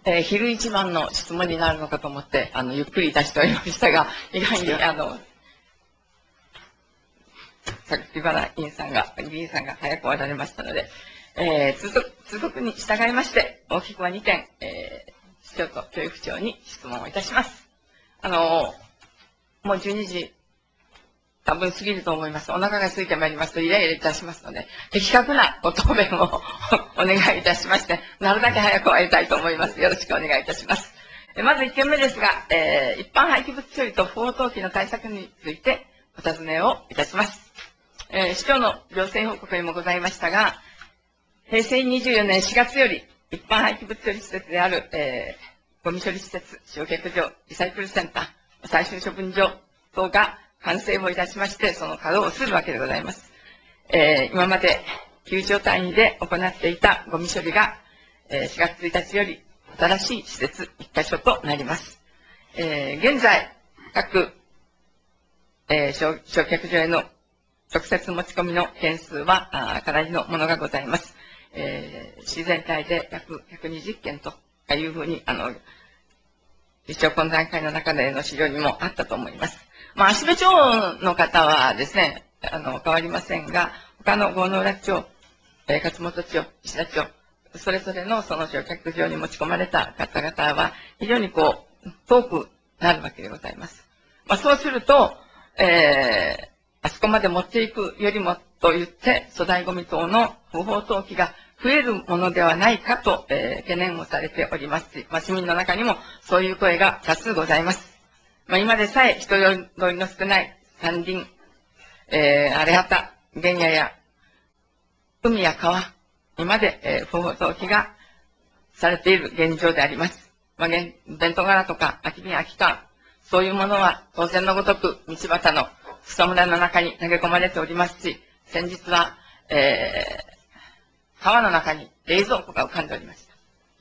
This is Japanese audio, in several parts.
昼一番の質問になるのかと思って、ゆっくりいたしておりましたが、意外に、榊原議員さんが早く終わられましたので、通告に従いまして、大きくは2点、市長と教育長に質問をいたします。もう12時、多分過ぎると思います。お腹が空いてまいりますとイライラいたしますので、的確なご答弁をお願いいたしまして、なるだけ早く終わりたいと思います。よろしくお願いいたします。まず1点目ですが、一般廃棄物処理と不法投棄の対策についてお尋ねをいたします。市長の行政報告にもございましたが、平成24年4月より一般廃棄物処理施設である、ゴミ処理施設、焼却場、リサイクルセンター、最終処分場等が完成をいたしまして、その稼働をするわけでございます。今まで9条単位で行っていたゴミ処理が、4月1日より新しい施設1カ所となります。現在、各、焼却場への直接持ち込みの件数はかなりのものがございます。市全体で約120件というふうに、市長懇談会の中での資料にもあったと思います。芦部町の方はですね、変わりませんが、他の郷ノ浦町、勝本町、石田町、それぞれのその焼却場に持ち込まれた方々は、非常に遠くなるわけでございます。そうすると、あそこまで持っていくよりもと言って、粗大ゴミ等の不法投棄が増えるものではないかと、懸念をされておりますし、市民の中にもそういう声が多数ございます。今でさえ人通りの少ない山林、荒れ畑、原野や海や川にまで、不法投棄がされている現状であります。弁当柄とか空き瓶空き缶、そういうものは当然のごとく道端の草むらの中に投げ込まれておりますし、先日は、川の中に冷蔵庫が浮かんでおりました。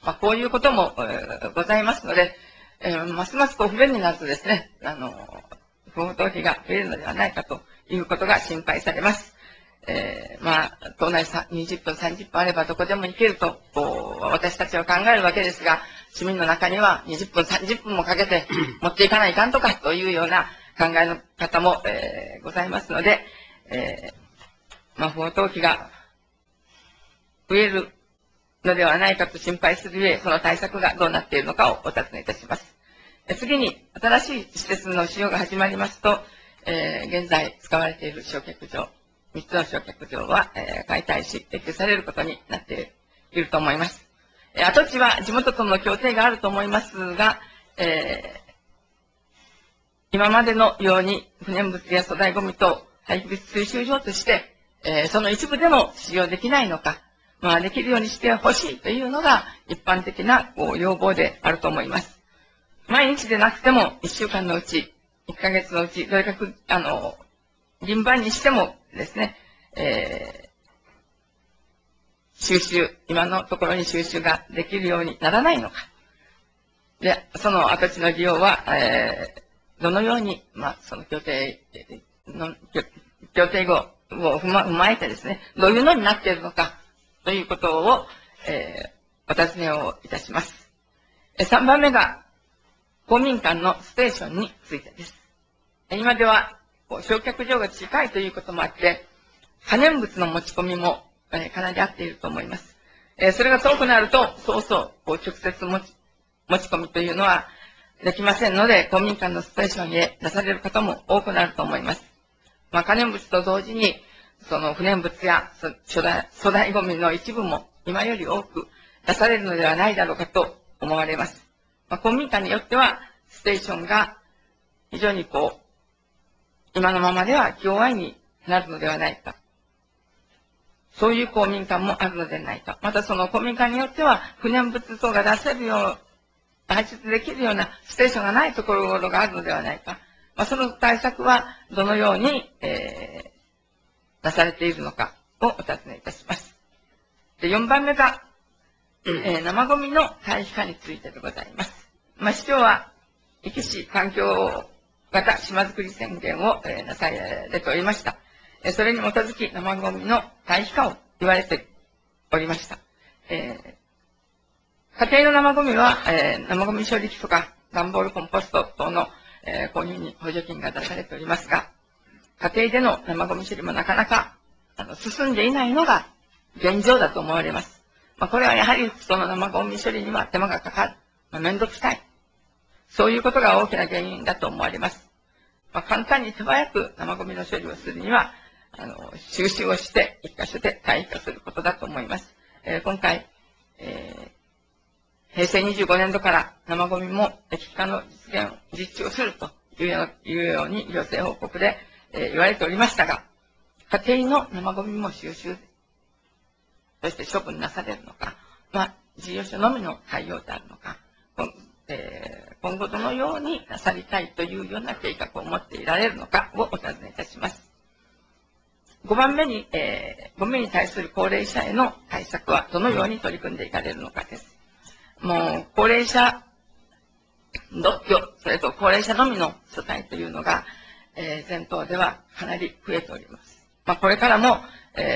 こういうことも、ございますので、ますます不便になるとですね、不法投棄が増えるのではないかということが心配されます。島内20分、30分あればどこでも行けると、私たちは考えるわけですが、市民の中には20分、30分もかけて持っていかないかんとかというような考えの方も、ございますので、不法投棄が増えるのではないかと心配するゆえ、その対策がどうなっているのかをお尋ねいたします。次に、新しい施設の使用が始まりますと、現在使われている焼却場、3つの焼却場は、解体し、撤去されることになっていると思います。跡地は地元との協定があると思いますが、今までのように不燃物や粗大ゴミと廃棄物収集場として、その一部でも使用できないのか、できるようにしてほしいというのが一般的な要望であると思います。毎日でなくても1週間のうち、1ヶ月のうち、どれか順番にしてもですね、今のところに収集ができるようにならないのか。で、その跡地の利用は、どのように、その協定後を踏まえてですね、どういうのになっているのか、ということを、お尋ねをいたします。3番目が、公民館のステーションについてです。今では、焼却場が近いということもあって、可燃物の持ち込みも、かなり合っていると思います。それが遠くなると、直接持ち込みというのはできませんので、公民館のステーションへ出される方も多くなると思います。可燃物と同時に、その不燃物や粗大ゴミの一部も今より多く出されるのではないだろうかと思われます。公民館によっては、ステーションが非常に今のままでは気弱になるのではないか。そういう公民館もあるのではないか。またその公民館によっては、不燃物等が出せるよう、排出できるようなステーションがないところがあるのではないか。その対策はどのように、なされているのかをお尋ねいたします。で、4番目が、生ゴミの堆肥化についてでございます。市長は、壱岐市環境型島づくり宣言を、なされておりました。それに基づき生ゴミの堆肥化を言われておりました。 家庭の生ゴミは、生ゴミ処理機とか、段ボールコンポスト等の、購入に補助金が出されておりますが、家庭での生ゴミ処理もなかなか進んでいないのが現状だと思われます。これはやはりその生ゴミ処理には手間がかかる。めんどくさい。そういうことが大きな原因だと思われます。簡単に手早く生ゴミの処理をするには、収集をして一箇所で退去することだと思います。今回、平成25年度から生ゴミも液化の実地をするというように行政報告で、言われておりましたが、家庭の生ゴミも収集、そして処分なされるのか、事業所のみの対応であるのか、今後どのようになさりたいというような計画を持っていられるのかをお尋ねいたします。5番目に、ゴミに対する高齢者への対策はどのように取り組んでいかれるのかです。もう、高齢者独居、それと高齢者のみの世帯というのが、全島ではかなり増えております。これからも、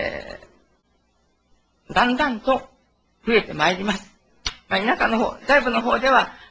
だんだんと増えてまいります。田舎の方、外部の方では、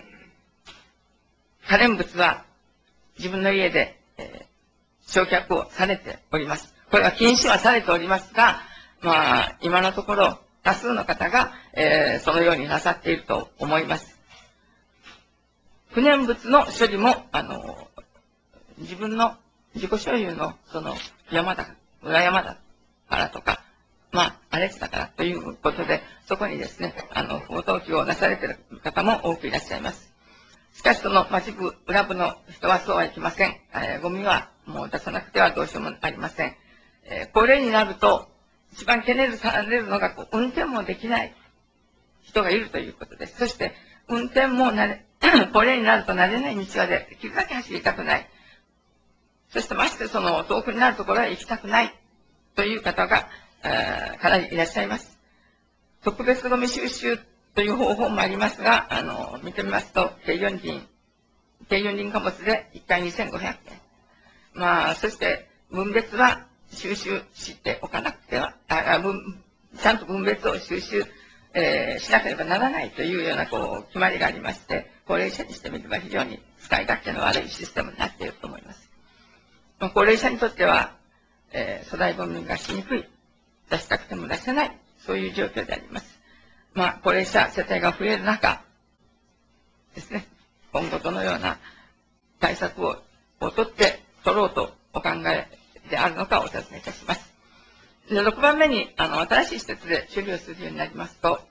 可燃物は自分の家で、焼却をされております。これは禁止はされておりますが、今のところ多数の方が、そのようになさっていると思います。不燃物の処理も、自分の自己所有のその山だ、裏山だからとか、荒れ地だからということで、そこにですね、不法投棄をなされている方も多くいらっしゃいます。しかし、その町部、裏部の人はそうはいきません。ゴミはもう出さなくてはどうしようもありません。高齢になると、一番懸念されるのが、運転もできない人がいるということです。そして、運転も高齢になると慣れない道はできるだけ走りたくない。そしてましてその遠くになるところは行きたくないという方が、かなりいらっしゃいます。特別ゴミ収集という方法もありますが、見てみますと、軽四輪貨物で1回2500円。そして、分別は収集しておかなくては、ちゃんと分別を収集、しなければならないというような決まりがありまして、高齢者にしてみれば非常に使い勝手の悪いシステムになっていると思います。高齢者にとっては、粗大ゴミがしにくい、出したくても出せない、そういう状況であります。高齢者世帯が増える中ですね、今後どのような対策を取ろうとお考えであるのかお尋ねいたします。で、6番目に、新しい施設で処理をするようになりますと、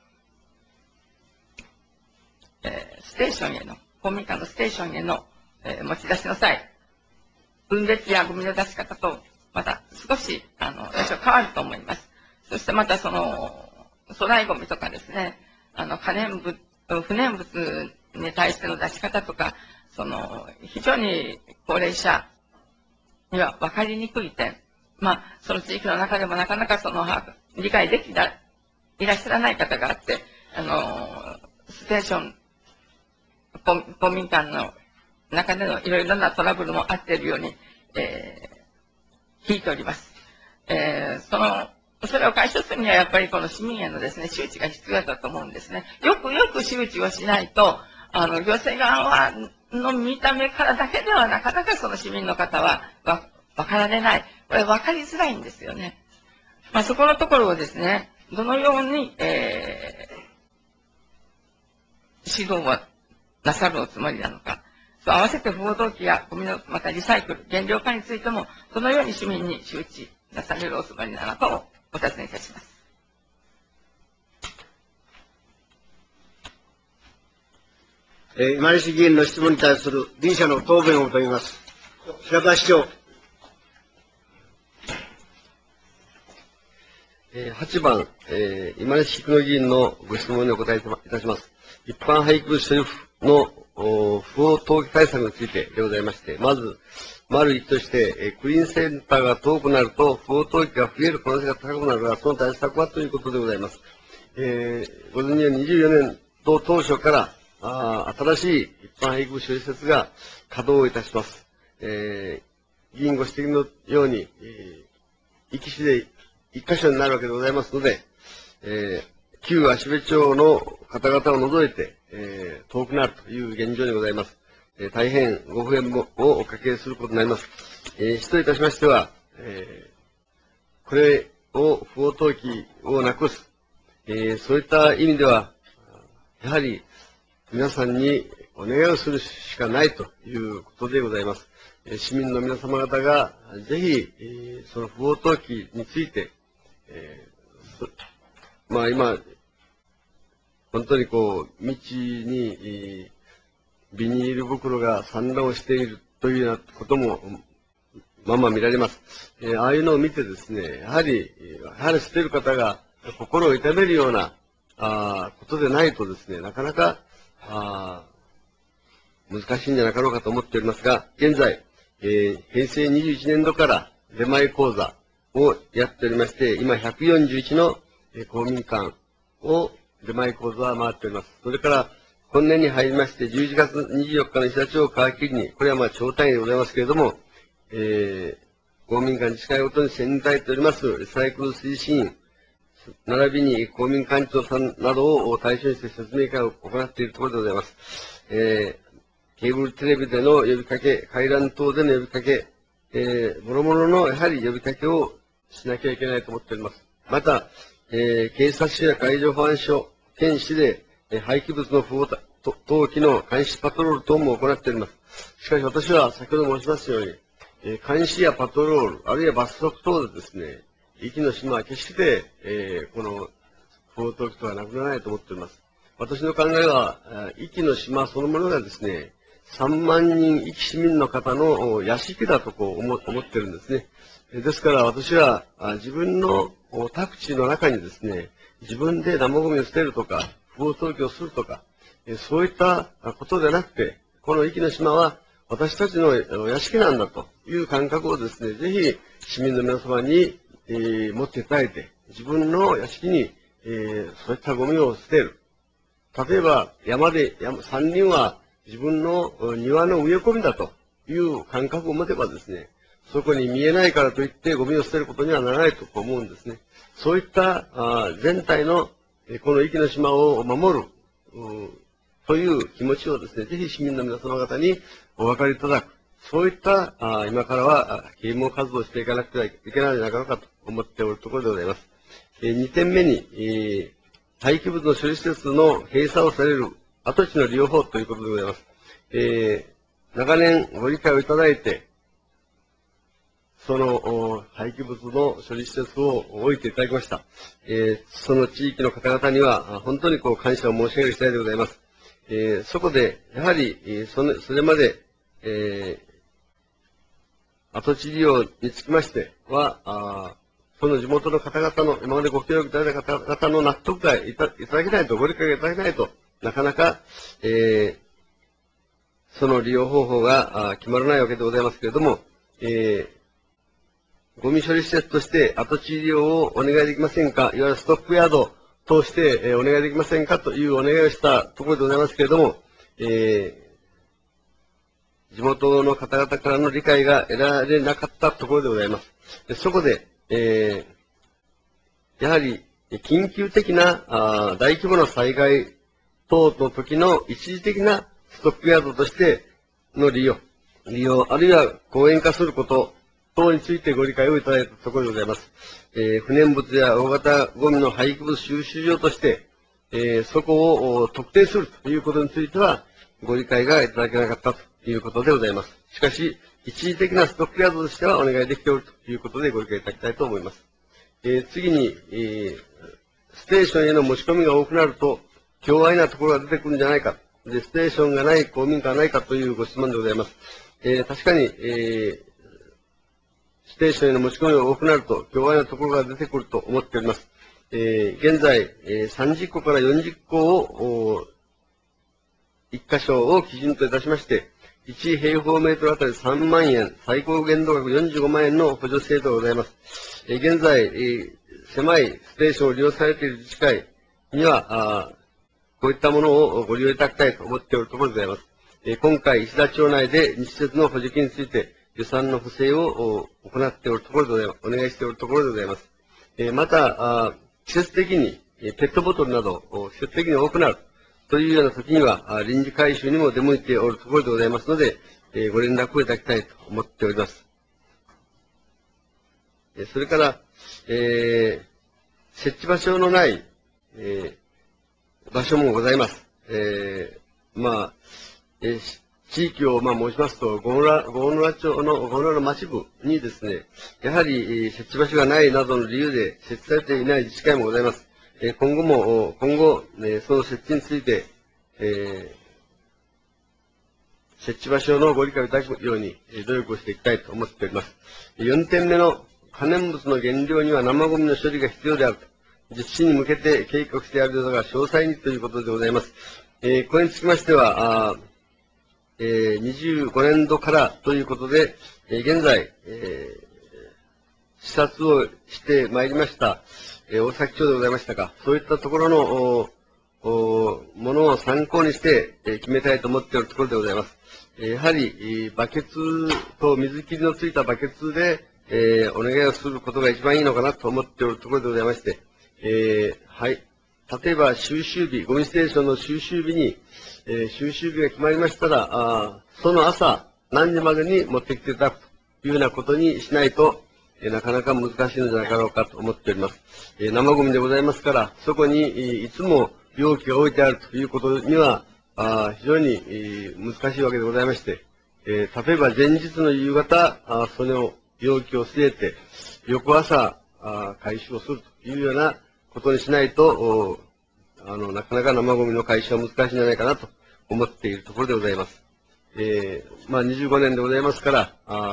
ステーションへの、公民館のステーションへの、持ち出しの際、分別やゴミの出し方と、また少し、私は変わると思います。そしてまたその、粗大ゴミとかですね、不燃物に対しての出し方とか、非常に高齢者には分かりにくい点、その地域の中でもなかなか理解できていらっしゃらない方があって、ステーション、公民館の中でのいろいろなトラブルもあっているように、聞いております。それを解消するにはやっぱりこの市民へのですね、周知が必要だと思うんですね。よく周知をしないと、行政側の見た目からだけではなかなかその市民の方は分かられない。これ分かりづらいんですよね。そこのところをですね、どのように、指導をなさるおつもりなのか。合わせて不法投棄やゴミのまたリサイクル、減量化についても、どのように市民に周知なされるおつもりなのかをお尋ねいたします。 今西議員の質問に対する臨者の答弁を求めます。白川市長。 8番、今西菊野議員のご質問にお答えいたします。一般廃棄物処理の不法投棄対策についてでございまして、まず、丸1として、クリーンセンターが遠くなると、不法投棄が増える可能性が高くなるが、その対策はということでございます。ご存じの24年度当初から、新しい一般廃棄物処理施設が稼働いたします。議員ご指摘のように、壱岐市で一箇所になるわけでございますので、 旧芦部町の方々を除いて、遠くなるという現状にございます。大変ご不便をおかけすることになります。主といたしましては、これを不法投棄をなくす、そういった意味では、やはり皆さんにお願いをするしかないということでございます。市民の皆様方がぜひ、その不法投棄について、今、本当に道に、ビニール袋が散乱をしているというようなことも、見られます。ああいうのを見てですね、やはり捨てる方が心を痛めるような、ことでないとですね、なかなか、難しいんじゃなかろうかと思っておりますが、現在、平成21年度から出前講座をやっておりまして、今141の公民館を出前講座は回っております。それから、今年に入りまして、11月24日の石田町を皮切りに、これは町単位でございますけれども、公民館自治会ごとに選対しておりますリサイクル推進員、並びに公民館長さんなどを対象にして説明会を行っているところでございます。ケーブルテレビでの呼びかけ、回覧等での呼びかけ、もろもろのやはり呼びかけをしなきゃいけないと思っております。また、警察署や海上保安署、県市で、廃棄物の不法投棄の監視パトロール等も行っております。しかし私は先ほど申しましたように、監視やパトロール、あるいは罰則等でですね、壱岐の島は決して、この不法投棄とはなくならないと思っております。私の考えは、壱岐の島そのものがですね、3万人壱岐市民の方の屋敷だと思ってるんですね。ですから私は自分の宅地の中にですね、自分で生ゴミを捨てるとか、不法投棄をするとか、そういったことでなくて、この壱岐の島は私たちの屋敷なんだという感覚をですね、ぜひ市民の皆様に、持っていただいて、自分の屋敷に、そういったゴミを捨てる。例えば山林は自分の庭の植え込みだという感覚を持てばですね、そこに見えないからといってゴミを捨てることにはならないと思うんですね。そういった全体のこの壱岐の島を守るという気持ちをですね、ぜひ市民の皆様方にお分かりいただく。そういった今からは啓蒙活動をしていかなくてはいけないのではないかと思っておるところでございます。2点目に、廃棄物の処理施設の閉鎖をされる跡地の利用法ということでございます。長年ご理解をいただいて、その廃棄物の処理施設を置いていただきました。その地域の方々には本当に感謝を申し上げる次第でございます。そこで、やはり、それまで、跡地利用につきましては、その地元の方々の、今までご協力いただいた方々の納得がいただけないと、ご理解がいただけないと、なかなか、その利用方法が決まらないわけでございますけれども、ゴミ処理施設として跡地利用をお願いできませんか、いわゆるストックヤードとして、お願いできませんかというお願いをしたところでございますけれども、地元の方々からの理解が得られなかったところでございます。そこで、やはり緊急的な大規模な災害等の時の一時的なストックヤードとしての利用、あるいは公園化すること等についてご理解をいただいたところでございます。不燃物や大型ゴミの廃棄物収集場として、そこを特定するということについては、ご理解がいただけなかったということでございます。しかし、一時的なストックヤードとしてはお願いできておるということでご理解いただきたいと思います。次に、ステーションへの持ち込みが多くなると、狭隘なところが出てくるんじゃないか。で、ステーションがない公民館はないかというご質問でございます。確かに、ステーションへの持ち込みが多くなると、狭隘なところが出てくると思っております。現在、30個から40個を、1箇所を基準といたしまして、1平方メートルあたり3万円、最高限度額45万円の補助制度がございます。現在、狭いステーションを利用されている自治会には、こういったものをご利用いただきたいと思っておるところでございます。今回、石田町内で施設の補助金について予算の不正を行っておるところでございます。お願いしておるところでございます。また、季節的に、 ペットボトルなど、季節的に多くなるというような時には、臨時回収にも出向いておるところでございますので、ご連絡をいただきたいと思っております。それから、設置場所のない、場所もございます。地域を申しますと、郷村町の郷村の町部にですね、やはり設置場所がないなどの理由で設置されていない自治会もございます。今後、その設置について、設置場所のご理解をいただくように努力をしていきたいと思っております。4点目の可燃物の原料には生ゴミの処理が必要であると、実施に向けて計画してあるのが詳細にということでございます。これにつきましては、25年度からということで、現在、視察をしてまいりました、大崎町でございましたか、そういったところのものを参考にして、決めたいと思っているところでございます。やはり、バケツと水切りのついたバケツで、お願いをすることが一番いいのかなと思っているところでございまして、はい。例えば、収集日、ゴミステーションの収集日に、収集日が決まりましたら、その朝、何時までに持ってきていただくというようなことにしないと、なかなか難しいのではなかろうかと思っております。生ゴミでございますから、そこにいつも容器が置いてあるということには、非常に難しいわけでございまして、例えば前日の夕方、その容器を据えて、翌朝、回収をするというようなことにしないと、なかなか生ゴミの回収は難しいんじゃないかなと思っているところでございます。25年でございますから、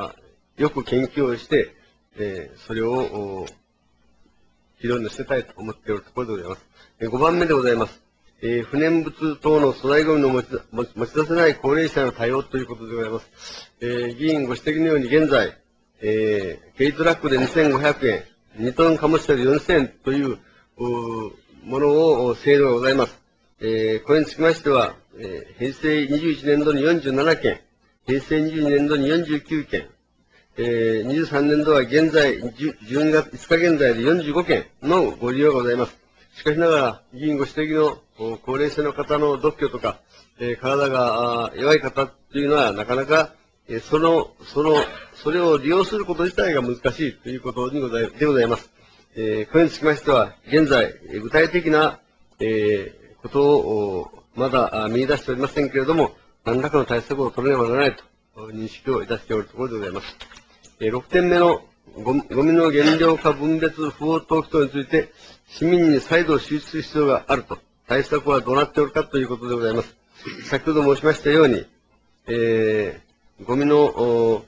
よく研究をして、それを議論に捨てたいと思っているところでございます。5番目でございます。不燃物等の粗大ゴミの持ち出せない高齢者の対応ということでございます。議員ご指摘のように現在、軽トラックで2500円、2トン貨物車で4000円というものを制度がございます。これにつきましては、平成21年度に47件、平成22年度に49件、23年度は現在、12月5日現在で45件のご利用がございます。しかしながら、議員ご指摘の高齢者の方の独居とか、体が弱い方というのは、なかなか、それを利用すること自体が難しいということでございます。これにつきましては、現在、具体的な、ことをまだ見出しておりませんけれども、何らかの対策を取らねばならないと認識をいたしておるところでございます。6点目のゴミの原料化分別不法投棄等について、市民に再度周知する必要があると、対策はどうなっておるかということでございます。先ほど申しましたように、ゴミの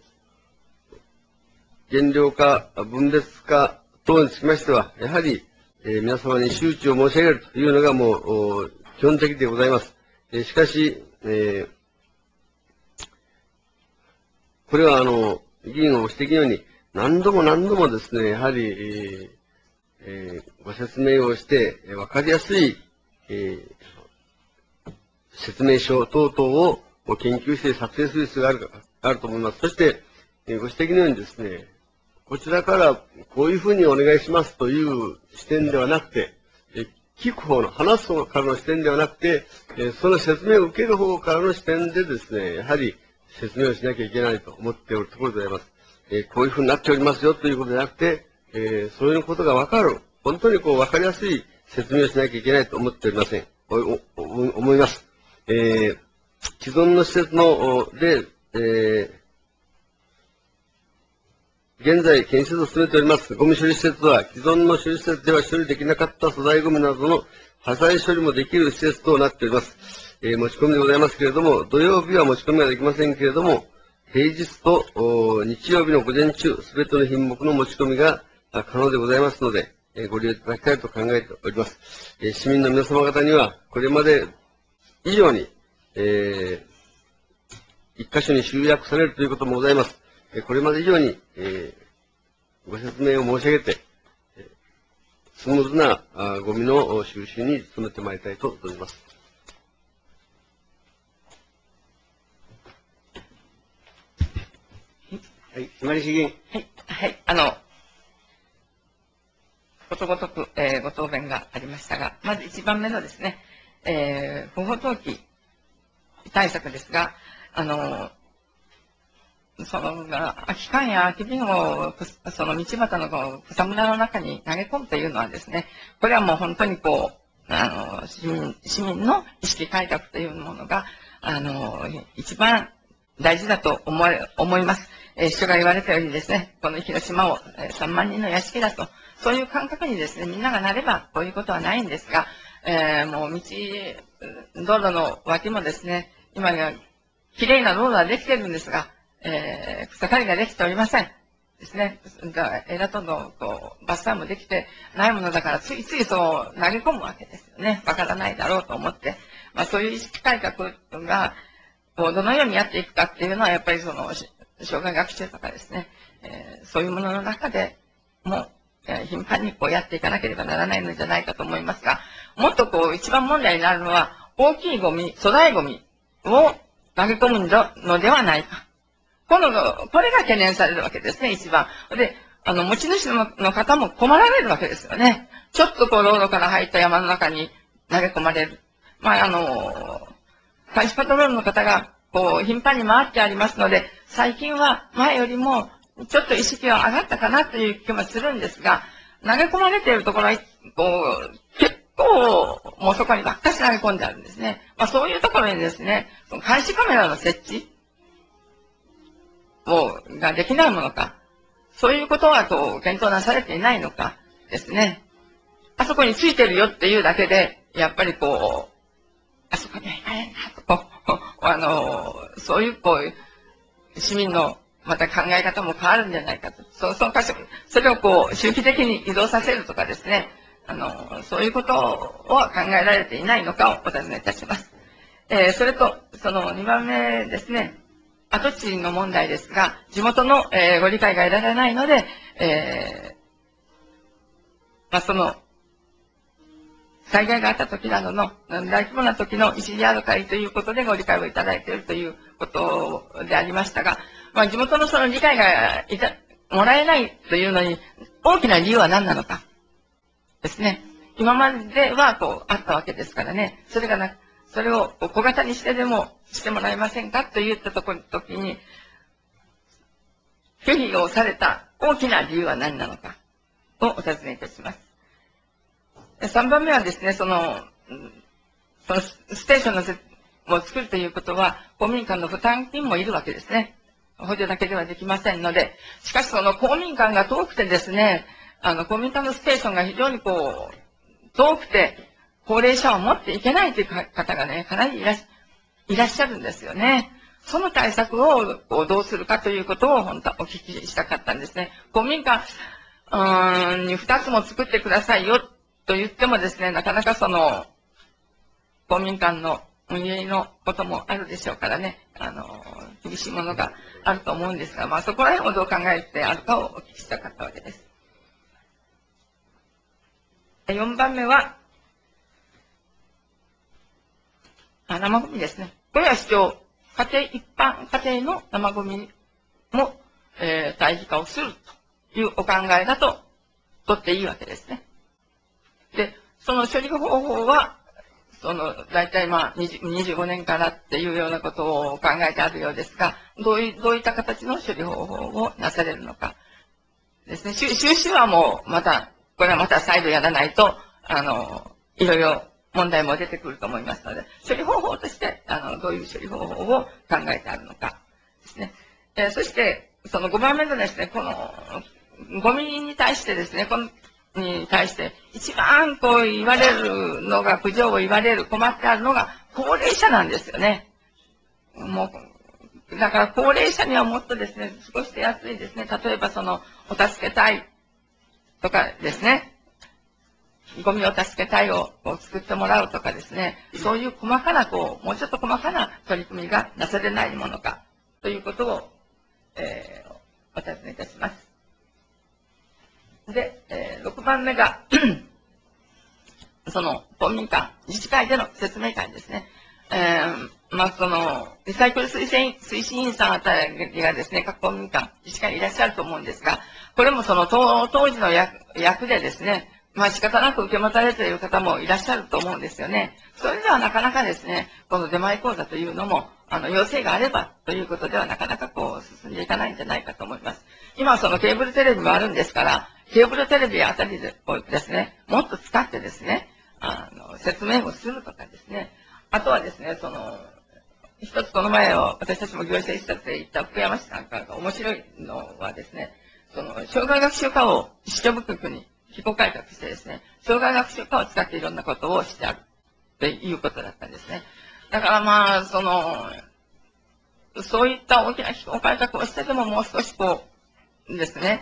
原料化、分別化等につきましては、やはり、皆様に周知を申し上げるというのがもう基本的でございます。しかし、これは議員がご指摘のように、何度もですね、やはり、ご説明をして、わかりやすい、説明書等々を研究して作成する必要があると思います。そして、ご指摘のようにですね、こちらからこういうふうにお願いしますという視点ではなくて、聞く方の、話す方からの視点ではなくて、その説明を受ける方からの視点でですね、やはり説明をしなきゃいけないと思っておるところでございます。こういうふうになっておりますよということではなくて、そういうことがわかる、本当にわかりやすい説明をしなきゃいけないと思っておりません。思います。既存の施設で、現在建設を進めておりますゴミ処理施設は、既存の処理施設では処理できなかった粗大ゴミなどの破砕処理もできる施設となっております。持ち込みでございますけれども、土曜日は持ち込みはできませんけれども、平日と日曜日の午前中、すべての品目の持ち込みが可能でございますので、ご利用いただきたいと考えております。市民の皆様方には、これまで以上に、一箇所に集約されるということもございます。これまで以上に、ご説明を申し上げて、スムーズなゴミの収集に努めてまいりたいと思います。 はい、今西議員。 はい、はい、 ことごとく、ご答弁がありましたが、まず1番目のですね、不法投棄対策ですが、空き缶や空き瓶を、その道端の草むらの中に投げ込むというのはですね、これはもう本当に市民の意識改革というものが、一番大事だと思います。人が言われたようにですね、この広島を3万人の屋敷だと、そういう感覚にですね、みんながなればこういうことはないんですが、もう道路の脇もですね、今や綺麗な道路はできているんですが、草刈りができておりません。ですね。枝とのバスターもできてないものだから、ついついそう投げ込むわけですよね。わからないだろうと思って。そういう意識改革が、どのようにやっていくかっていうのは、やっぱり障害学習とかですね、そういうものの中でも、頻繁にやっていかなければならないのじゃないかと思いますが、もっと一番問題になるのは、大きいゴミ、粗大ゴミを投げ込むのではないか。これが懸念されるわけですね、一番。で、持ち主の方も困られるわけですよね。ちょっと道路から入った山の中に投げ込まれる。監視パトロールの方が、頻繁に回ってありますので、最近は前よりも、ちょっと意識は上がったかなという気もするんですが、投げ込まれているところは、結構、もうそこにばっかし投げ込んであるんですね。そういうところにですね、監視カメラの設置ができないものか、そういうことは検討なされていないのかですね。あそこについてるよっていうだけで、やっぱりあそこには行かれんなと、そういう市民のまた考え方も変わるんじゃないかと。それを周期的に移動させるとかですね、そういうことは考えられていないのかをお尋ねいたします。それと、2番目ですね。跡地の問題ですが、地元の、ご理解が得られないので、災害があった時などの大規模な時の一時預かりということでご理解をいただいているということでありましたが、地元のその理解がもらえないというのに大きな理由は何なのかですね。今まではあったわけですからね、それを小型にしてでもしてもらえませんかと言った時に、拒否をされた大きな理由は何なのかをお尋ねいたします。3番目はですね、そのステーションを作るということは、公民館の負担金もいるわけですね。補助だけではできませんので、しかしその公民館が遠くてですね、公民館のステーションが非常に遠くて、高齢者を持っていけないという方がね、かなりいらっしゃるんですよね。その対策をどうするかということを本当はお聞きしたかったんですね。公民館に2つも作ってくださいよと言ってもですね、なかなか公民館の運営のこともあるでしょうからね、厳しいものがあると思うんですが、そこら辺をどう考えてあるかをお聞きしたかったわけです。4番目は、生ゴミですね。これは一般家庭の生ゴミも、堆肥化をするというお考えだと取っていいわけですね。で、その処理方法は、大体25年からっていうようなことを考えてあるようですが、どういった形の処理方法をなされるのかですね。収支はもうこれはまた再度やらないと、いろいろ問題も出てくると思いますので、処理方法として、どういう処理方法を考えてあるのかですね。そして、その5番目のですね、この、ゴミに対してですね、一番言われるのが、苦情を言われる、困ってあるのが、高齢者なんですよね。だから高齢者にはもっとですね、少し手厚いですね、例えばお助け隊とかですね、ゴミを助け隊を作ってもらうとかですね、そういう細かなもうちょっと細かな取り組みがなされないものか、ということを、お尋ねいたします。で、6番目が、公民館、自治会での説明会ですね。リサイクル推進員さんあたりがですね、各公民館、自治会にいらっしゃると思うんですが、これも当時の役でですね、 まあ仕方なく受け持たれている方もいらっしゃると思うんですよね。それではなかなかですね、この出前講座というのも、要請があればということではなかなか進んでいかないんじゃないかと思います。今はそのケーブルテレビもあるんですから、ケーブルテレビあたりをですね、もっと使ってですね、説明をするとかですね、あとはですね、一つこの前を私たちも行政視察で行った福山市なんかが面白いのはですね、障害学習科を市長部局に機構改革してですね、障害学習科を使っていろんなことをしてあるっていうことだったんですね。だからまあ、そういった大きな機構改革をしてでももう少しですね、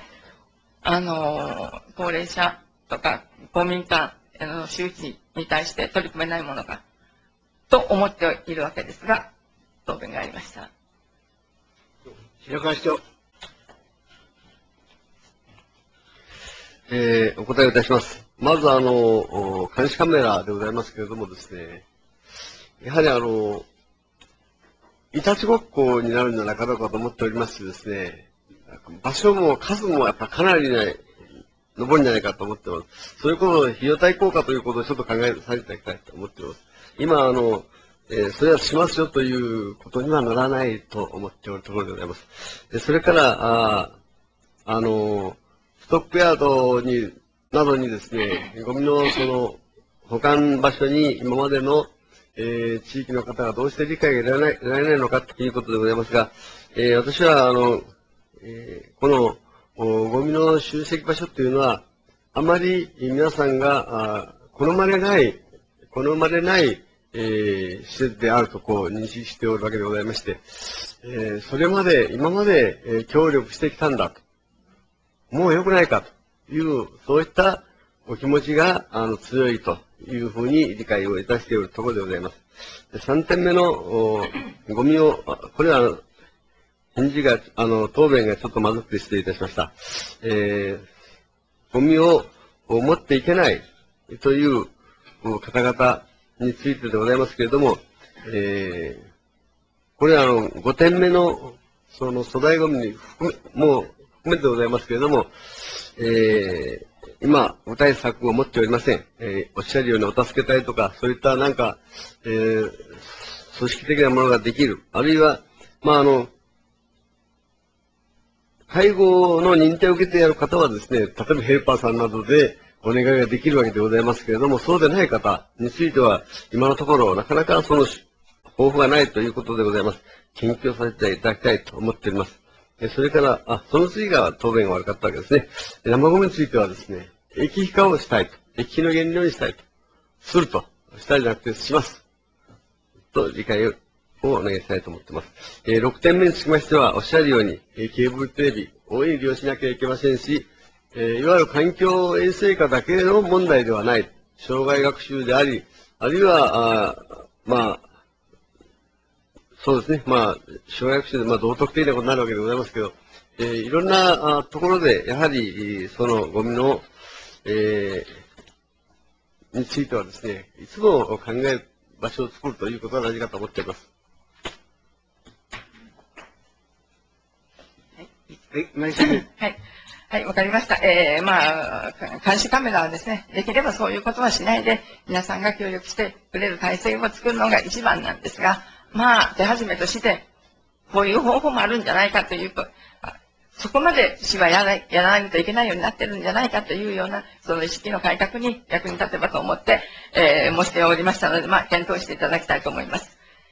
高齢者とか公民館の周知に対して取り組めないものか、と思っているわけですが、答弁がありました。 白川市長。 お答えをいたします。まず、監視カメラでございますけれどもですね、やはりいたちごっこになるんじゃなかろうかと思っておりましてですね、場所も数もやっぱかなりね、上るんじゃないかと思ってます。そういうことの費用対効果ということをちょっと考えさせていただきたいと思っています。今、それはしますよということにはならないと思っておるところでございます。でそれから、ストックヤードなどにですね、ゴミの保管場所に今までの、地域の方がどうして理解が得られないのかということでございますが、私は、この、ゴミの集積場所というのは、あまり皆さんが好まれない、施設であると認識しておるわけでございまして、今まで、協力してきたんだと。もう良くないかという、そういったお気持ちが強いというふうに理解をいたしているところでございます。3点目のゴミを、これは答弁がちょっとまずくて失礼いたしました。ゴミを持っていけないという方々についてでございますけれども、これは5点目の粗大ゴミにもう含めてございますけれども、今、具体策を持っておりません。おっしゃるようにお助け隊とか、そういったなんか、組織的なものができる。あるいは、介護の認定を受けてやる方はですね、例えばヘルパーさんなどでお願いができるわけでございますけれども、そうでない方については、今のところ、なかなか方法がないということでございます。研究させていただきたいと思っております。それから、その次が答弁が悪かったわけですね。生ゴミについてはですね、液肥化をしたいと。液肥の原料にしたいと。すると。したいじゃなくて、します。と理解をお願いしたいと思っています。6点目につきましては、おっしゃるように、ケーブルテレビ、大いに利用しなきゃいけませんし、いわゆる環境衛生化だけの問題ではない。障害学習であり、あるいは、そうですね。障害学習で、道徳的なことになるわけでございますけど、いろんなところで、やはり、そのゴミの、についてはですね、いつも考える場所を作るということが大事かと思っています。 はい、マリさん。 はい。はい、わかりました。監視カメラはですね、できればそういうことはしないで、皆さんが協力してくれる体制を作るのが一番なんですが、手始めとして、こういう方法もあるんじゃないかというと、そこまで市はやらないといけないようになってるんじゃないかというような、その意識の改革に役に立てばと思って、申しておりましたので、検討していただきたいと思います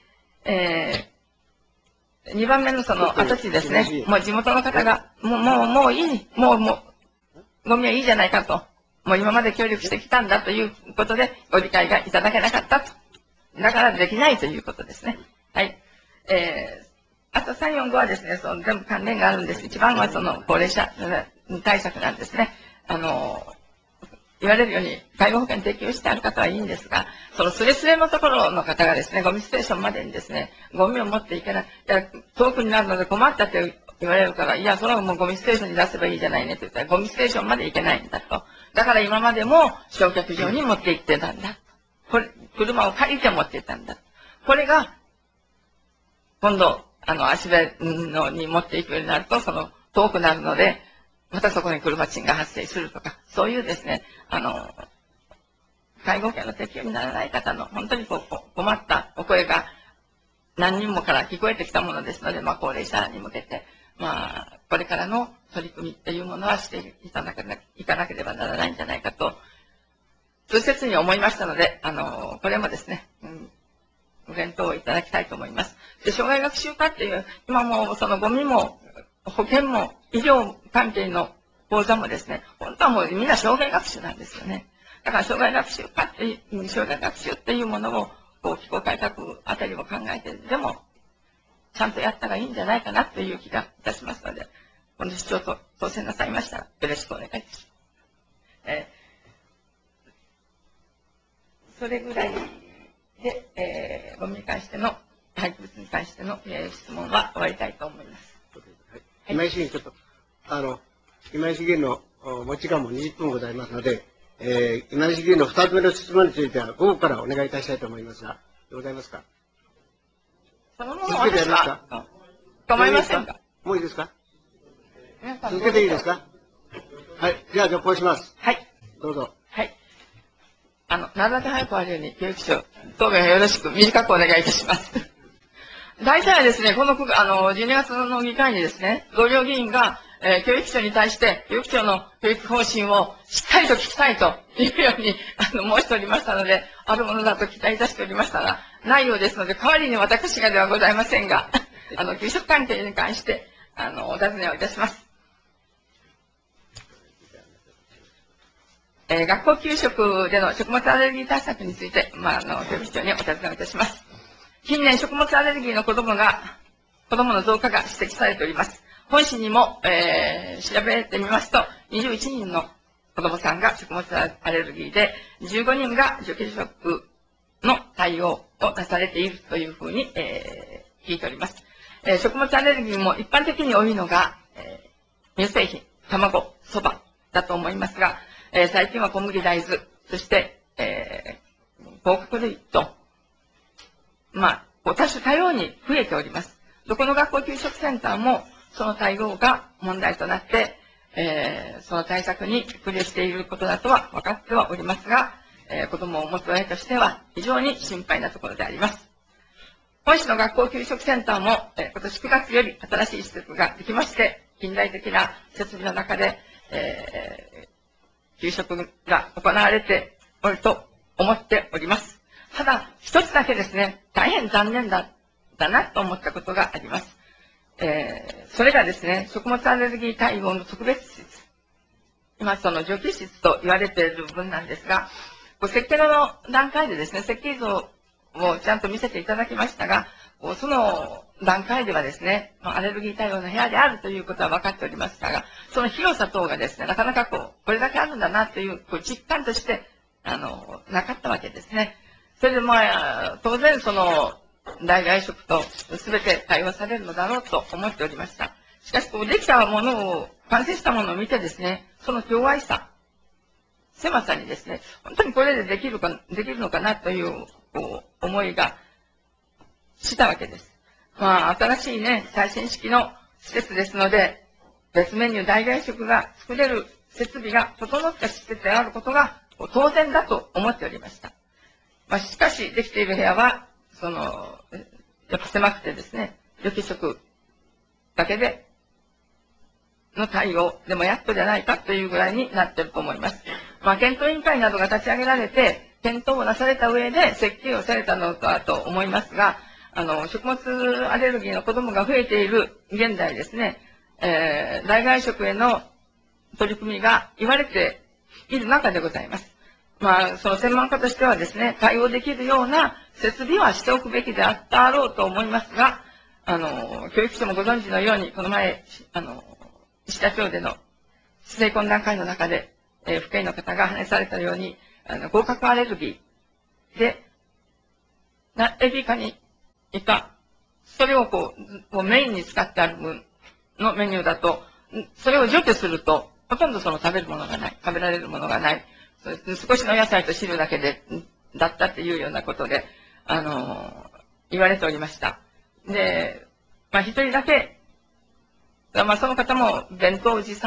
。2番目の跡地ですね。もう地元の方が、もういい。ゴミはいいじゃないかと。もう今まで協力してきたんだということで、ご理解がいただけなかったと。だからできないということですね。はい。あと3、4、5はですね、全部関連があるんです。一番は高齢者対策なんですね。言われるように、介護保険提供してある方はいいんですが、スレスレのところの方がですね、ゴミステーションまでにですね、ゴミを持っていけない。遠くになるので困ったと言われるから、いや、それはもうゴミステーションに出せばいいじゃないねって言ったら、ゴミステーションまで行けないんだと。だから今までも焼却場に持って行ってたんだ。車を借りて持って行ったんだ。これが、今度、足場に持っていくようになると、遠くなるので、 またそこにクルバチンが発生するとか、そういうですね、介護保険の適用にならない方の本当に困ったお声が何人もから聞こえてきたものですので、高齢者に向けて、これからの取り組みというものはしていかなければならないんじゃないかと、痛切に思いましたので、これもですね、ご検討いただきたいと思います。で、障害学習科っていう、今もそのゴミも保健も医療関係の講座もですね、本当はもうみんな障害学習なんですよね。だから障害学習科っていう、障害学習っていうものを、機構改革あたりを考えて、でも、ちゃんとやったらいいんじゃないかなという気がいたしますので、この市長と当選なさいましたら、よろしくお願いいたします。それぐらいで、ゴミに関しての、廃棄物に関しての、質問は終わりたいと思います。 はい、今井市議、ちょっと、今井市議の持ち時間も20分ございますので、今井市議の2つ目の質問については、午後からお願いいたしたいと思いますが、ございますか。 そのまま私は構いませんか。 もういいですか。続けていいですか。はい、じゃあ続行します。 はい。 どうぞ。 はい。なるだけ早く終わるように、教育長、答弁をよろしく短くお願いいたします。大体はですね、この12月の議会にですね、同僚議員が、教育長に対して、教育長の教育方針をしっかりと聞きたいというように、申しておりましたので、あるものだと期待いたしておりましたが、ないようですので、代わりに私がではございませんが、給食関係に関して、お尋ねをいたします。学校給食での食物アレルギー対策について、教育長にお尋ねをいたします。近年、食物アレルギーの子供の増加が指摘されております。本市にも、調べてみますと、21人の子供さんが食物アレルギーで、15人が除去食の対応をなされているというふうに、聞いております。食物アレルギーも一般的に多いのが、乳製品、卵、そばだと思いますが、最近は小麦、大豆、そして、甲殻類と、多種多様に増えております。どこの学校給食センターも、その対応が問題となって、その対策に苦慮していることだとは分かってはおりますが、子供を持つ親としては非常に心配なところであります。本市の学校給食センターも、今年9月より新しい施設ができまして、近代的な設備の中で、給食が行われておると思っております。ただ、一つだけですね、大変残念だなと思ったことがあります。それがですね、食物アレルギー対応の特別室。今、その除去室と言われている部分なんですが、設計の段階でですね、設計図をちゃんと見せていただきましたが、その段階ではですね、アレルギー対応の部屋であるということは分かっておりましたが、その広さ等がですね、なかなかこれだけあるんだなという実感として、なかったわけですね。それで当然その、代替食と全て対応されるのだろうと思っておりました。しかし、できたものを、完成したものを見てですね、その狭愛さ、狭さにですね、本当にこれでできるのかなという、思いがしたわけです。新しいね、最新式の施設ですので、別メニュー代替食が作れる設備が整った施設であることが当然だと思っておりました。しかし、できている部屋は、やっぱ狭くてですね、除去食だけでの対応でもやっとじゃないかというぐらいになっていると思います。検討委員会などが立ち上げられて、検討をなされた上で設計をされたのだと思いますが、食物アレルギーの子供が増えている現在ですね、代替食への取り組みが言われている中でございます。その専門家としてはですね、対応できるような設備はしておくべきであったろうと思いますが、教育長もご存知のように、この前、石田町での市政懇談会の中で、府警の方が話されたように、合格アレルギーで、エビカニ、イカ、それをメインに使ってある分のメニューだと、それを除去すると、ほとんど食べられるものがない。少しの野菜と汁だけだったっていうようなことで、言われておりました。で、一人だけ、その方も弁当持参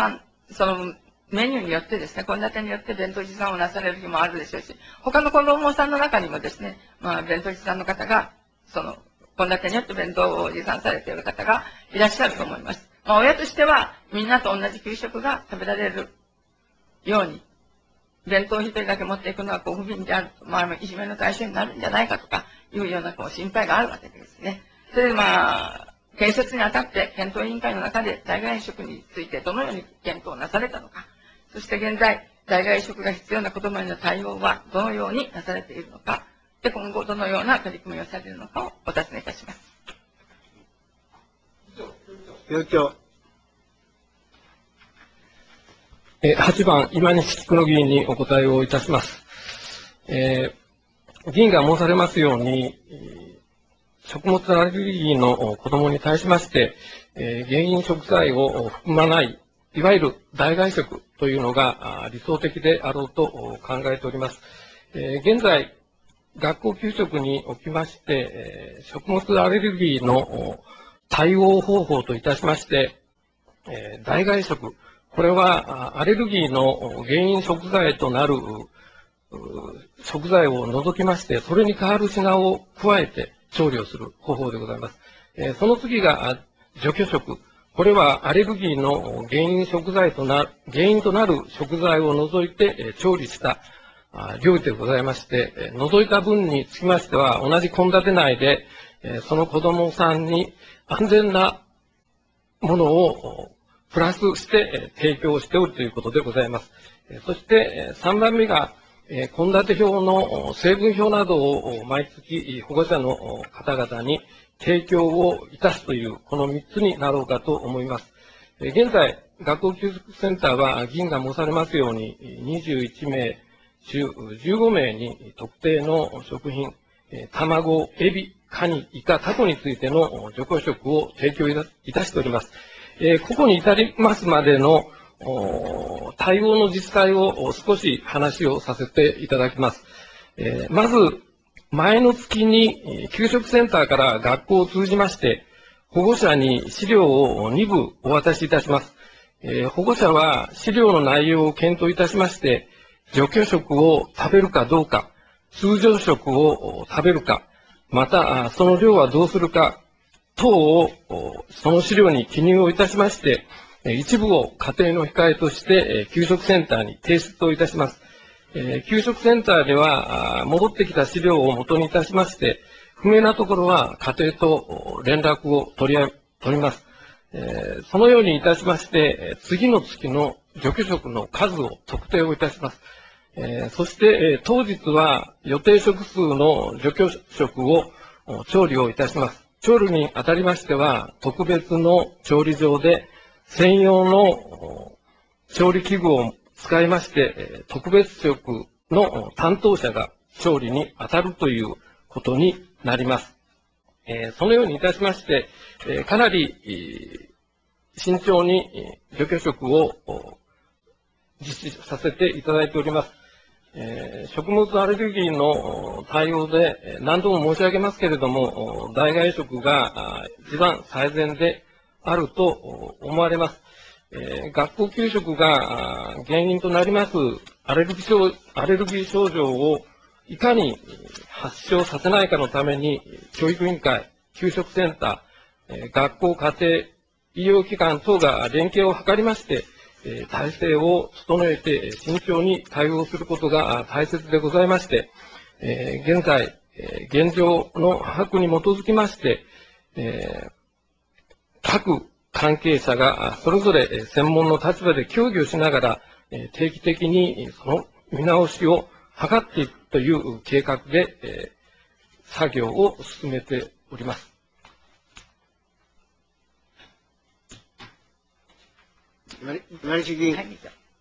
そのメニューによってですね、献立によって弁当持参をなされる日もあるでしょうし、他の子供さんの中にもですね、弁当持参の方が、その、献立によって弁当を持参されている方がいらっしゃると思います。親としては、みんなと同じ給食が食べられるように、弁当を一人だけ持っていくのは不憫である。いじめの対象になるんじゃないかとか、いうような心配があるわけですね。それで建設にあたって検討委員会の中で在外食についてどのように検討なされたのか、そして現在、在外食が必要な子どもへの対応はどのようになされているのか、で、今後どのような取り組みをされるのかをお尋ねいたします。 教長。 8番、今西菊野議員にお答えをいたします。議員が申されますように、食物アレルギーの子どもに対しまして、原因食材を含まない、いわゆる代替食というのが理想的であろうと考えております。現在、学校給食におきまして、食物アレルギーの対応方法といたしまして、代替食、これはアレルギーの原因食材となる食材を除きまして、それに代わる品を加えて調理をする方法でございます。その次が除去食。これはアレルギーの原因となる食材を除いて調理した料理でございまして、除いた分につきましては、同じ献立内で、その子供さんに安全なものをプラスして提供しておるということでございます。そして3番目が、献立表の成分表などを毎月保護者の方々に提供をいたすという、この3つになろうかと思います。現在、学校給食センターは議員が申されますように、21名中15名に特定の食品、卵、エビ、カニ、イカ、タコについての除去食を提供いたしております。ここに至りますまでの対応の実態を少し話をさせていただきます。まず、前の月に給食センターから学校を通じまして、保護者に資料を2部お渡しいたします。保護者は資料の内容を検討いたしまして、除去食を食べるかどうか、通常食を食べるか、またその量はどうするか等をその資料に記入をいたしまして、一部を家庭の控えとして給食センターに提出をいたします。給食センターでは戻ってきた資料を元にいたしまして、不明なところは家庭と連絡を取ります。そのようにいたしまして、次の月の除去食の数を特定をいたします。そして、当日は予定食数の除去食を調理をいたします。調理にあたりましては、特別の調理場で専用の調理器具を使いまして、特別食の担当者が調理に当たるということになります。そのようにいたしまして、かなり慎重に除去食を実施させていただいております。食物アレルギーの対応で何度も申し上げますけれども、代替食が一番最善であると思われます。学校給食が原因となりますアレルギー症状をいかに発症させないかのために、教育委員会、給食センター、学校、家庭、医療機関等が連携を図りまして、体制を整えて慎重に対応することが大切でございまして、現在、現状の把握に基づきまして、各関係者がそれぞれ専門の立場で協議をしながら、定期的にその見直しを図っていくという計画で、作業を進めております。 今西議員。 はい。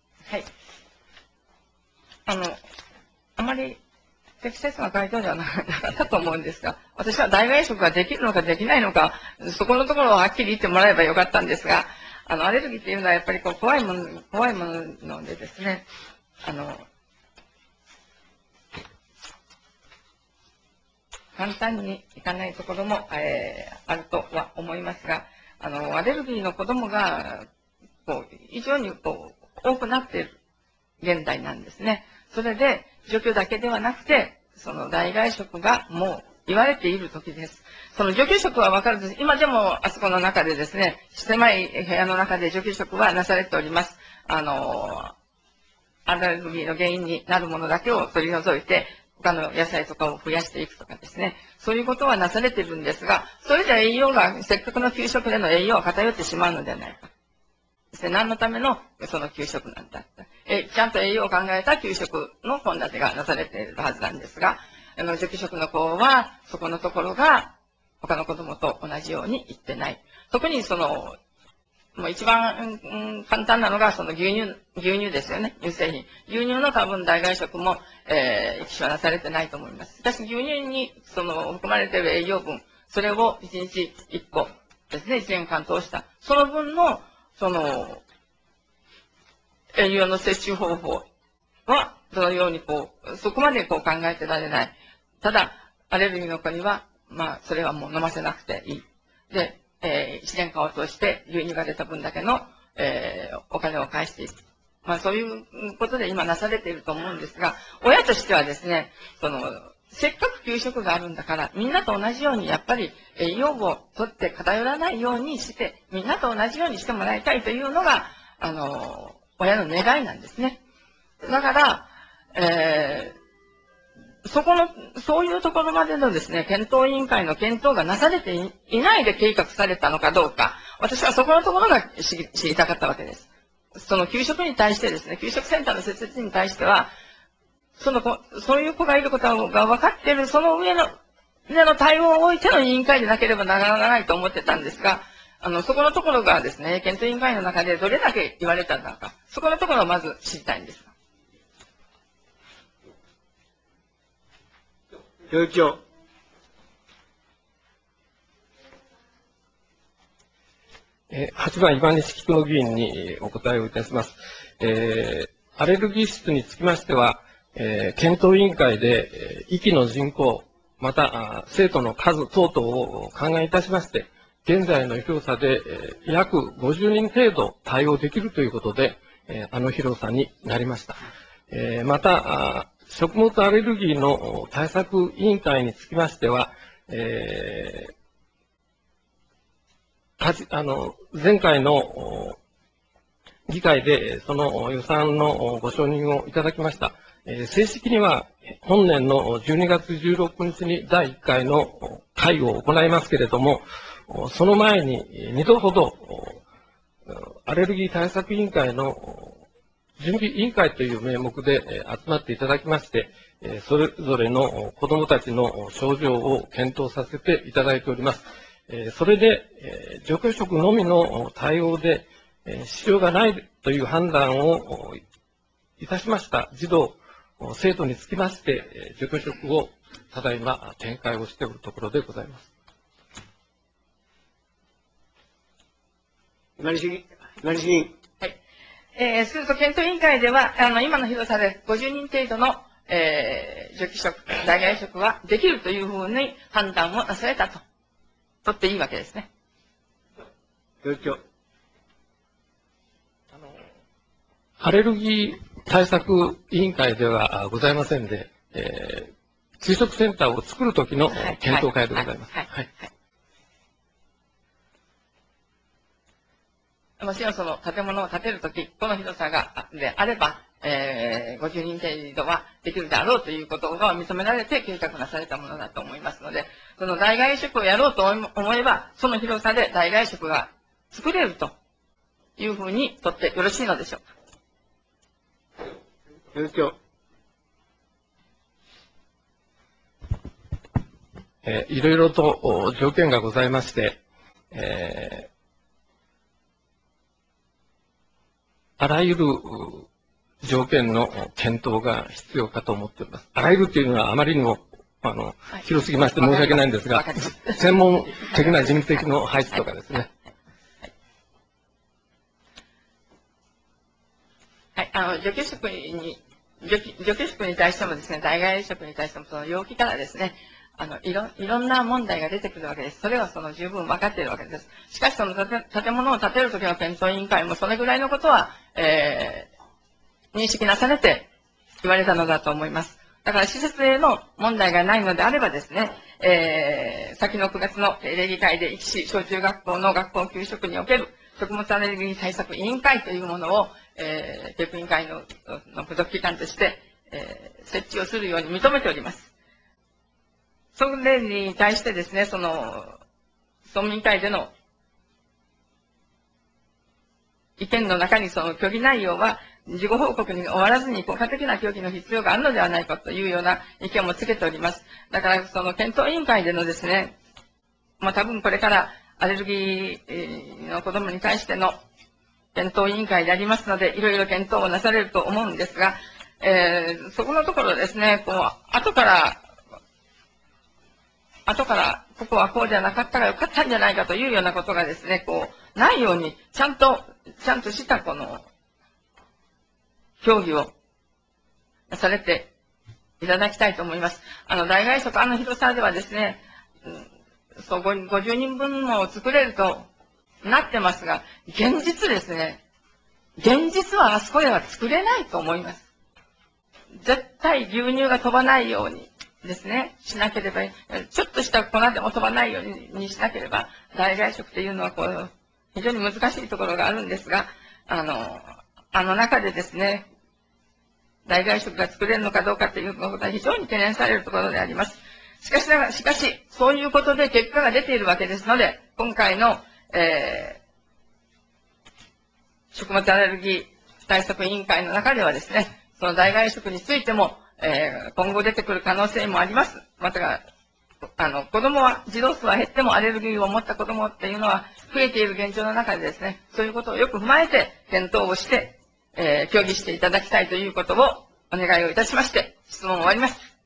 あまり適切な回答ではなかったと思うんですが、私は代替食ができるのかできないのか、そこのところをはっきり言ってもらえばよかったんですが、アレルギーっていうのはやっぱり怖いものでですね、簡単にいかないところも、あるとは思いますが、アレルギーの子供が、非常に多くなっている現代なんですね。それで、除去だけではなくて、その代替職がもう言われている時です。その除去職はわかるんです。今でもあそこの中でですね、狭い部屋の中で除去職はなされております。アレルギーの原因になるものだけを取り除いて、他の野菜とかを増やしていくとかですね。そういうことはなされているんですが、それじゃ栄養が、せっかくの給食での栄養が偏ってしまうのではないか。何のためのその給食なんだ。ちゃんと栄養を考えた給食の献立がなされているはずなんですが、除去職の子は、そこのところが、他の子供と同じように言ってない。特にもう一番、簡単なのが、牛乳ですよね。乳製品。牛乳の多分代替食も、一種はなされてないと思います。しかし、牛乳に、含まれている栄養分、それを1日1個ですね、1年間通した。その分の、栄養の摂取方法は、どのようにそこまで考えてられない。ただ、アレルギーの子には、それはもう飲ませなくていい。で、1年間を通して牛乳が出た分だけの、お金を返していく。そういうことで今なされていると思うんですが、親としてはですね、せっかく給食があるんだから、みんなと同じように、やっぱり栄養を取って偏らないようにして、みんなと同じようにしてもらいたいというのが、親の願いなんですね。だから、そういうところまでのですね、検討委員会の検討がなされていないで計画されたのかどうか、私はそこのところが知りたかったわけです。給食に対してですね、給食センターの設置に対しては、そういう子がいることが分かっている、その上の対応を置いての委員会でなければならないと思ってたんですが、そこのところがですね、検討委員会の中でどれだけ言われたのか、そこのところをまず知りたいんです。 教育長。 8番、今西菊野議員にお答えをいたします。アレルギー質につきましては、検討委員会で、域の人口、また、生徒の数等々を考えいたしまして、現在の広さで、約50人程度対応できるということで、あの広さになりました。また、食物アレルギーの対策委員会につきましては、前回の議会でその予算のご承認をいただきました。正式には本年の12月16日に第1回の会を行いますけれども、その前に2度ほどアレルギー対策委員会の準備委員会という名目で集まっていただきまして、それぞれの子どもたちの症状を検討させていただいております。それで、除去職のみの対応で必要がないという判断をいたしました児童、生徒につきまして、除去職をただいま展開をしておるところでございます。 今西議員。 はい。すると検討委員会では、今の広さで50人程度の、除去職、代替職はできるというふうに判断をなされたと。取っていいわけですね。 教育長。 アレルギー対策委員会ではございませんで、給食センターを作るときの検討会でございます。 もちろんその建物を建てるとき、この広さであれば、50人程度はできるであろうということが認められて計画なされたものだと思いますので、その代替職をやろうと思えば、その広さで代替職が作れるというふうにとってよろしいのでしょうか。 教育長。 いろいろと条件がございまして、あらゆる条件の検討が必要かと思っております。あらゆるというのはあまりにも広すぎまして申し訳ないんですが、専門的な人的の配置とかですね。 はい、除去職に対してもですね、代替職に対してもその容器からですね、 いろんな問題が出てくるわけです。それは十分分かっているわけです。しかし建物を建てるときの検討委員会もそれぐらいのことは、認識なされて言われたのだと思います。だから施設への問題がないのであればですね、先の9月の定例議会で壱岐市小中学校の学校給食における食物アレルギー対策委員会というものを、教育委員会の付属機関として、設置をするように認めております。それに対してですね、総務委員会での意見の中に虚偽内容は事後報告に終わらずに効果的な協議の必要があるのではないかというような意見もつけております。だから検討委員会でのですね、多分これからアレルギーの子供に対しての検討委員会でありますので、いろいろ検討をなされると思うんですが、そこのところですね、後からここはこうじゃなかったらよかったんじゃないかというようなことがですね、ないように、ちゃんとした協議をされていただきたいと思います。大外食、広さではですね、50人分も作れるとなってますが、現実ですね、現実はあそこでは作れないと思います。絶対牛乳が飛ばないようにですね、しなければ、ちょっとした粉でも飛ばないようにしなければ、大外食というのは非常に難しいところがあるんですが、中でですね、大外食が作れるのかどうかということは非常に懸念されるところであります。しかし、そういうことで結果が出ているわけですので、今回の、食物アレルギー対策委員会の中ではですね、その大外食についても、今後出てくる可能性もあります。また、子供は、児童数は減ってもアレルギーを持った子供っていうのは増えている現状の中でですね、そういうことをよく踏まえて検討をして、協議していただきたいということをお願いをいたしまして、質問を終わります。